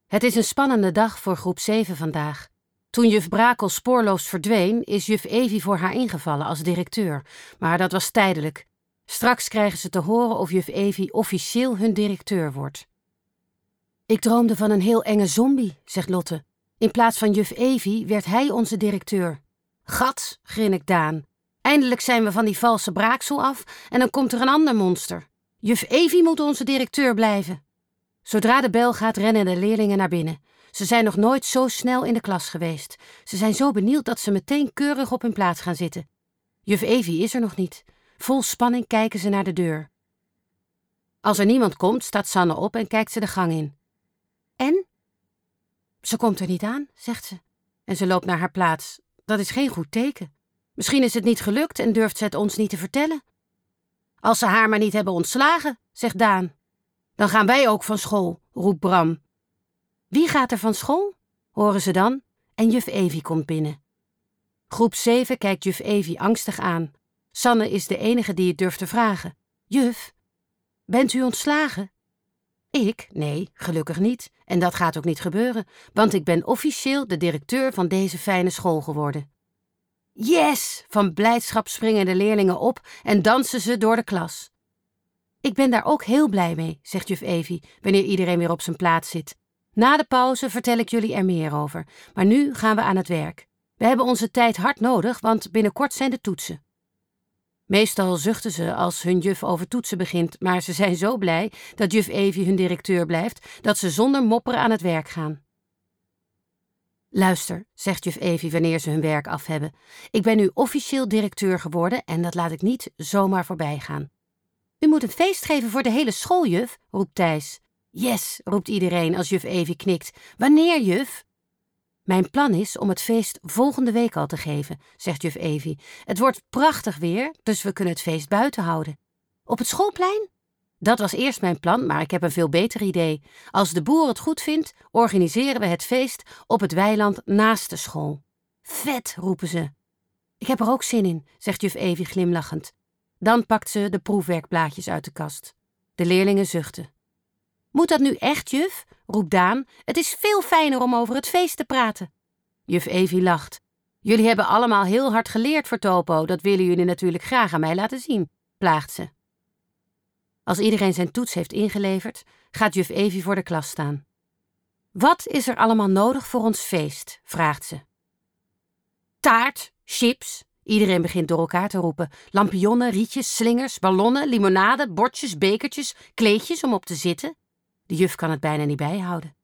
Het is een spannende dag voor groep 7 vandaag. Toen juf Brakel spoorloos verdween, is juf Evie voor haar ingevallen als directeur. Maar dat was tijdelijk. Straks krijgen ze te horen of juf Evie officieel hun directeur wordt. Ik droomde van een heel enge zombie, zegt Lotte. In plaats van juf Evie werd hij onze directeur. Gat, grinnikt Daan. Eindelijk zijn we van die valse braaksel af en dan komt er een ander monster. Juf Evie moet onze directeur blijven. Zodra de bel gaat, rennen de leerlingen naar binnen. Ze zijn nog nooit zo snel in de klas geweest. Ze zijn zo benieuwd dat ze meteen keurig op hun plaats gaan zitten. Juf Evie is er nog niet. Vol spanning kijken ze naar de deur. Als er niemand komt, staat Sanne op en kijkt ze de gang in. En? Ze komt er niet aan, zegt ze. En ze loopt naar haar plaats. Dat is geen goed teken. Misschien is het niet gelukt en durft ze het ons niet te vertellen. Als ze haar maar niet hebben ontslagen, zegt Daan. Dan gaan wij ook van school, roept Bram. Wie gaat er van school? Horen ze dan en juf Evie komt binnen. Groep 7 kijkt juf Evie angstig aan. Sanne is de enige die het durft te vragen. Juf, bent u ontslagen? Ik? Nee, gelukkig niet. En dat gaat ook niet gebeuren, want ik ben officieel de directeur van deze fijne school geworden. Yes! Van blijdschap springen de leerlingen op en dansen ze door de klas. Ik ben daar ook heel blij mee, zegt juf Evie, wanneer iedereen weer op zijn plaats zit. Na de pauze vertel ik jullie er meer over, maar nu gaan we aan het werk. We hebben onze tijd hard nodig, want binnenkort zijn de toetsen. Meestal zuchten ze als hun juf over toetsen begint, maar ze zijn zo blij dat juf Evie hun directeur blijft, dat ze zonder mopperen aan het werk gaan. Luister, zegt juf Evie wanneer ze hun werk af hebben. Ik ben nu officieel directeur geworden en dat laat ik niet zomaar voorbij gaan. U moet een feest geven voor de hele school, juf, roept Thijs. Yes, roept iedereen als juf Evie knikt. Wanneer, juf? Mijn plan is om het feest volgende week al te geven, zegt juf Evie. Het wordt prachtig weer, dus we kunnen het feest buiten houden. Op het schoolplein? Dat was eerst mijn plan, maar ik heb een veel beter idee. Als de boer het goed vindt, organiseren we het feest op het weiland naast de school. Vet, roepen ze. Ik heb er ook zin in, zegt juf Evie glimlachend. Dan pakt ze de proefwerkblaadjes uit de kast. De leerlingen zuchten. Moet dat nu echt, juf? Roept Daan. Het is veel fijner om over het feest te praten. Juf Evie lacht. Jullie hebben allemaal heel hard geleerd voor Topo. Dat willen jullie natuurlijk graag aan mij laten zien, plaagt ze. Als iedereen zijn toets heeft ingeleverd, gaat juf Evie voor de klas staan. Wat is er allemaal nodig voor ons feest? Vraagt ze. Taart, chips. Iedereen begint door elkaar te roepen. Lampionnen, rietjes, slingers, ballonnen, limonade, bordjes, bekertjes, kleedjes om op te zitten. De juf kan het bijna niet bijhouden.